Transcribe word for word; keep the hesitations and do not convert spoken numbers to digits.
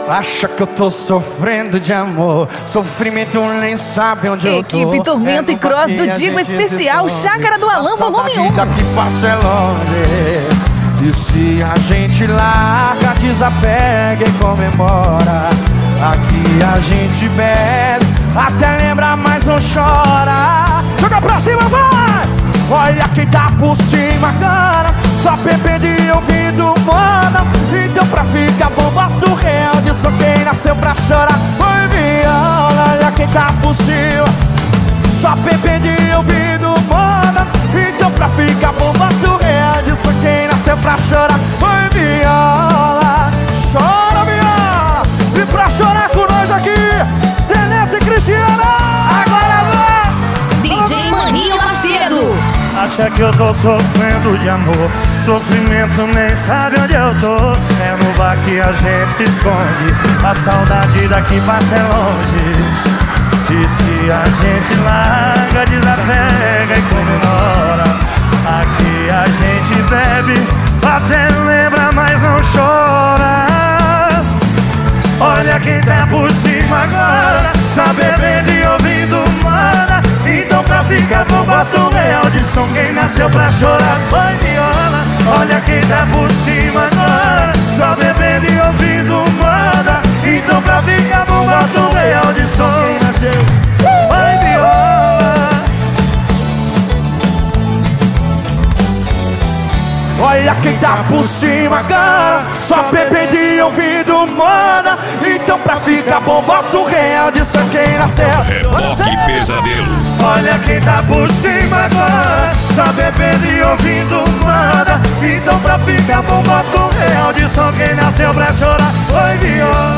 Acha que eu tô sofrendo de amor, sofrimento nem sabe onde eu tô. Equipe Tormento É e Cross do Digo Especial, Chácara do Alan, volume um. Daqui passa é longe. E se a gente larga, desapega e comemora. Aqui a gente bebe, até lembra, mas não chora. Joga pra cima, vai! Olha quem tá por cima, cara. Só bebendo e ouvindo, mano. Então pra ficar bom, bota o real de só quem nasceu pra chorar. Oi, viola, olha quem tá por cima. Só bebendo e ouvindo, mano. Então pra ficar bom, bota o real de só quem nasceu pra chorar. Oi, viola, chora, viola. E pra chorar com nós aqui, Celeste e Cristiana. Agora vai! D J Maninho Macedo. Acha que eu tô sofrendo de amor, sofrimento nem sabe onde eu tô. É no bar que a gente se esconde, a saudade daqui passa é longe. E se a gente larga, desapega e comemora. Aqui a gente bebe, até lembra, mas não chora. Olha quem tá por cima agora, só bebendo e ouvindo, mana. Então pra ficar bom, bota um real de som. Quem nasceu pra chorar foi viola. Olha quem tá por cima agora, só bebendo e ouvindo, mana. Então pra ficar bom, bota um real de som. Quem nasceu foi viola. Olha quem tá por cima, cara. Só bebendo e ouvindo, mana. Então pra ficar bom, bota um real de só quem nasceu. Reboque Pesadelo. Olha quem tá por cima agora, só bebendo e ouvindo, mana. Então pra ficar bom, bota um real de som. Quem nasceu pra chorar foi viola.